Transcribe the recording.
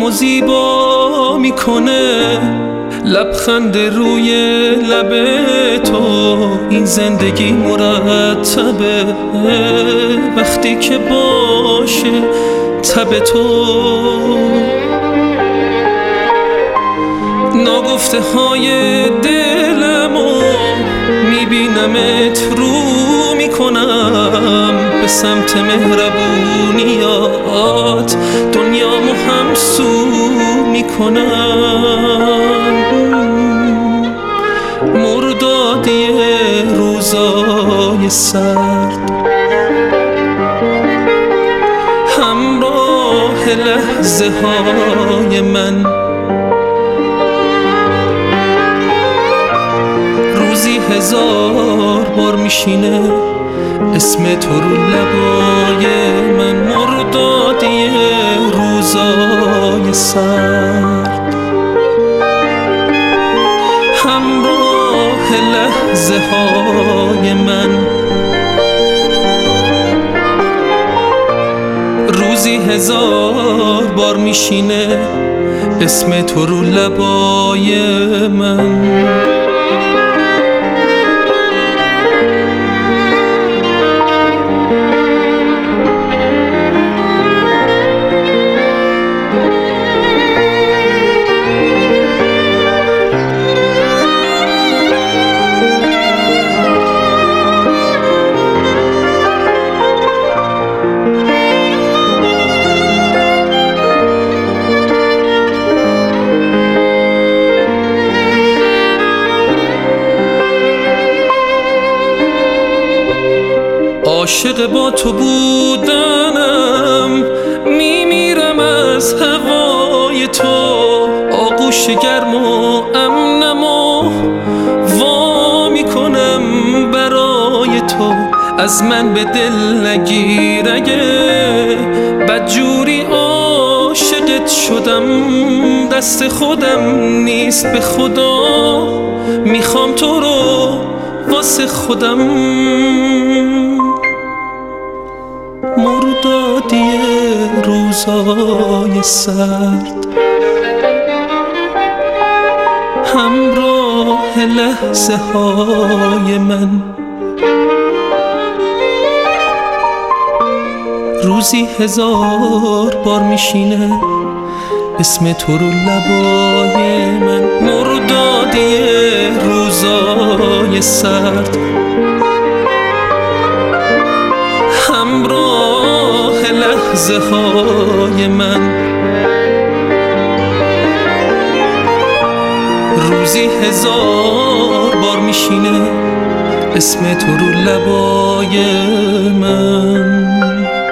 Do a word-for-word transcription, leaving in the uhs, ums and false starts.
و زیبا میکنه، لبخند روی لب تو. این زندگی مرتبه وقتی که باشه تب تو. ناگفته های دلمو میبینمت رو میکنم، به سمت مهربونیات دنیامو همسو میکنم. مردادی روزای سرد، همراه لحظه های من. روزی هزار بار میشینه اسم تو رو لبای من. مردادی روزای سرد، همراه لحظه های من. روزی هزار بار میشینه اسم تو رو لبای من. عاشق با تو بودنم، میمیرم از هوای تو. آغوش گرم و امنم و وا میکنم برای تو. از من به دل نگیر اگه بدجوری عاشقت شدم. دست خودم نیست به خدا، میخوام تو رو واسه خودم. مردادی روزای سرد، همراه لحظه های من. روزی هزار بار میشینه اسم تو رو لبای من. مردادی روزای سرد، همراه لحظه های من. روزی هزار بار میشینه اسم تو رو لبای من.